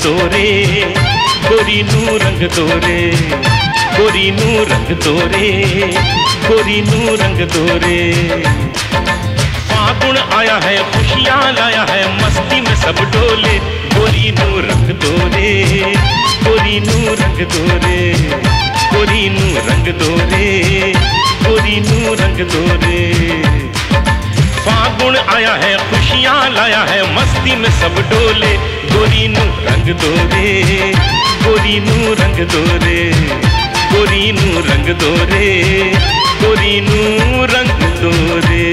तोरे, गोरी नू रंग तोरे, गोरी नू रंग तोरे, गोरी नू रंग तोरे। फागुन आया है, खुशियाँ लाया है, मस्ती में सब डोले, गोरी नू रंग तोरे, गोरी नू रंग तोरे, गोरी नू रंग तोरे, गोरी नू रंग तोरे। फागुन आया है, खुशियाँ लाया है, मस्ती में सब डोले, गोरी नू रंग तोरे, गोरी नू रंग तोरे, गोरी नू रंग तोरे, गोरी नू रंग तोरे।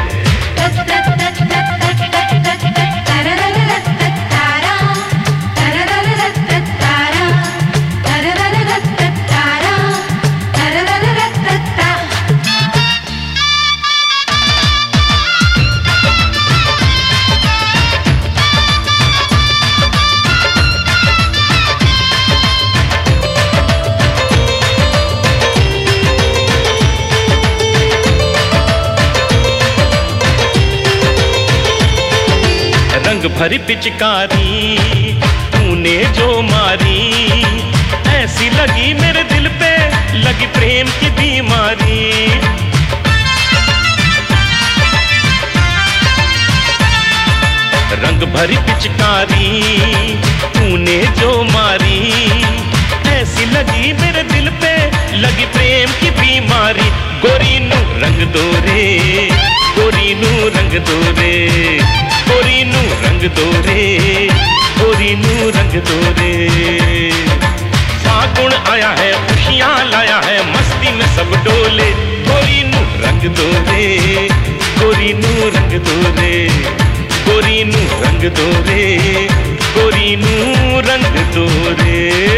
रंग भरी पिचकारी तूने जो मारी, ऐसी लगी मेरे दिल पे, लगी प्रेम की बीमारी। रंग भरी पिचकारी तूने जो मारी, ऐसी लगी मेरे दिल पे, लगी प्रेम की बीमारी। गोरी नू रंग दोरे, गोरी नू रंग दोरे, गोरी नू रंग दोरे, गोरी नू रंग दोरे। फागुन आया है, खुशियाँ लाया है, मस्ती में सब डोले, गोरी नू रंग दोरे, गोरी नू रंग दोरे, गोरी नू रंग दोरे, गोरी नू रंग दोरे।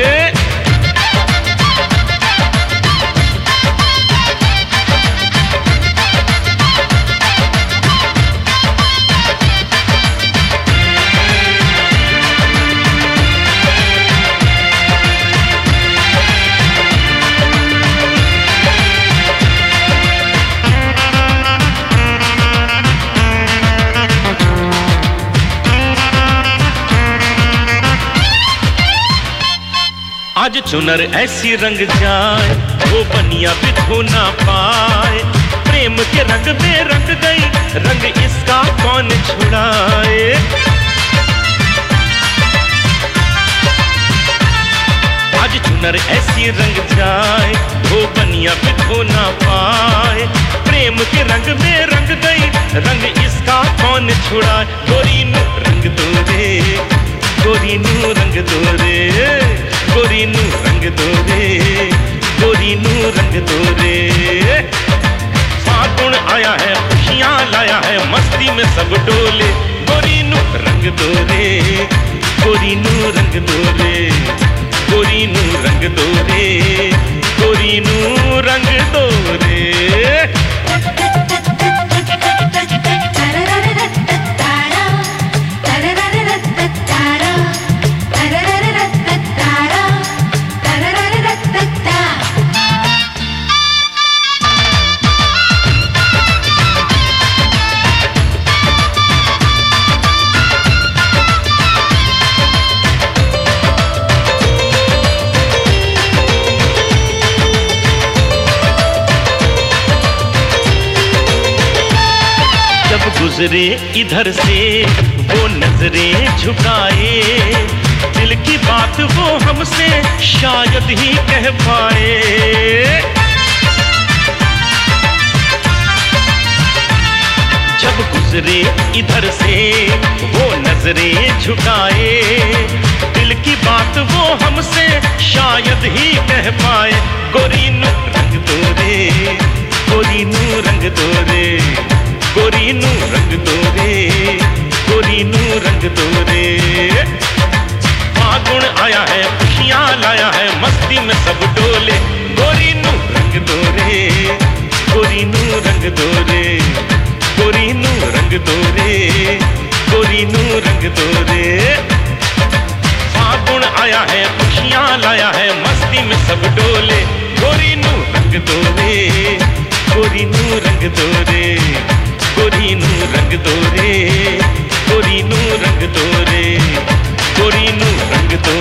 आज चुनर ऐसी रंग जाए, वो बनिया बिठो ना पाए, प्रेम के रंग में रंग गई, रंग इसका कौन छुड़ाए। आज चुनर ऐसी रंग जाए, वो बनिया बिठो ना पाए, प्रेम के रंग में रंग गई, रंग इसका कौन छुड़ाए। गोरी नू रंग दोरे, गोरी नू रंग दोरे, गोरी नू रंग दोरे, गोरी नू रंग दोरे। फागुन आया है, खुशियाँ लाया है, मस्ती में सब डोले, गोरी नू रंग दोरे, गोरी नू रंग दोरे, गोरी नू रंग दोरे, गोरी नू रंग दोरे। गुजरे इधर से वो नजरें झुकाए, दिल की बात वो हमसे शायद ही कह पाए। जब गुजरे इधर से वो नजरें झुकाए, दिल की बात वो हमसे शायद ही कह पाए। गोरी नू रंग दोरे, गोरी नू रंग दोरे, गोरी नू रंग दोरे, गोरी नू रंग दोरे। फागुन आया है, खुशियाँ लाया है, मस्ती में सब डोले, गोरी नू रंग दोरे, गोरी नू रंग दोरे, गोरी नू रंग दोरे, गोरी नू रंग दोरे। फागुन आया है, खुशियाँ लाया है, मस्ती में सब डोले, गोरी नू रंग दोरे, गोरी नू रंग दोरे, गोरी नू रंग दोरे, गोरी नू रंग दोरे, गोरी नू रंग दोरे।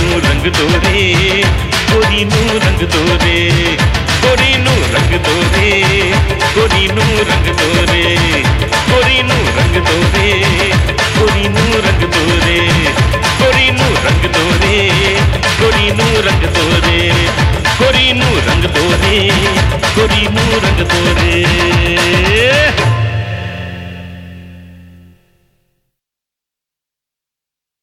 रंग दोरे, गोरी नू रंग दोरे, गोरी नू रंग दोरे, गोरी नू रंग दोरे, गोरी नू रंग दोरे, गोरी नू रंग दोरे, गोरी नू रंग दोरे, गोरी नू रंग दोरे, गोरी नू रंग दोरे, गोरी नू रंग दोरे।